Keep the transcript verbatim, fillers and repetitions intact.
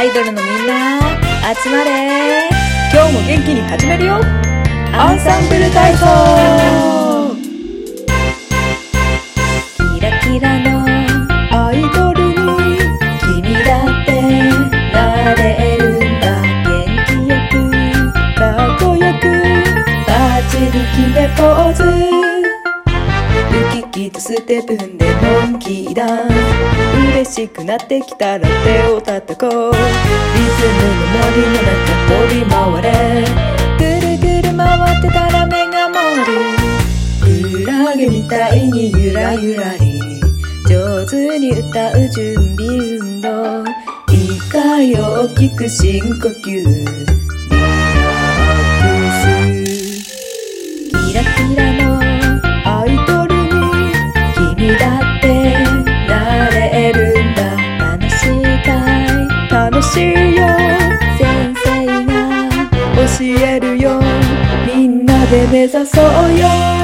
イドルのみんな集まれ。今日も元気に始めるよ。アンサンブル体操。キラキラのアイドルに君だってなれるんだ。元気よくかっこよくバッチリ決めポーズ。ウキキとステップ踏んでモンキーダンス。嬉しくなってきたら手を叩こう。リズムの森の中飛び回れ。ぐるぐる回ってたら目が回る。クラゲみたいにゆらゆらり。上手に歌う準備運動。一回大きく深呼吸。リラックス。キラキラのアイドルに君だってなれるんだ。楽したい楽しいよ。先生が教えるよ。みんなで目指そうよ。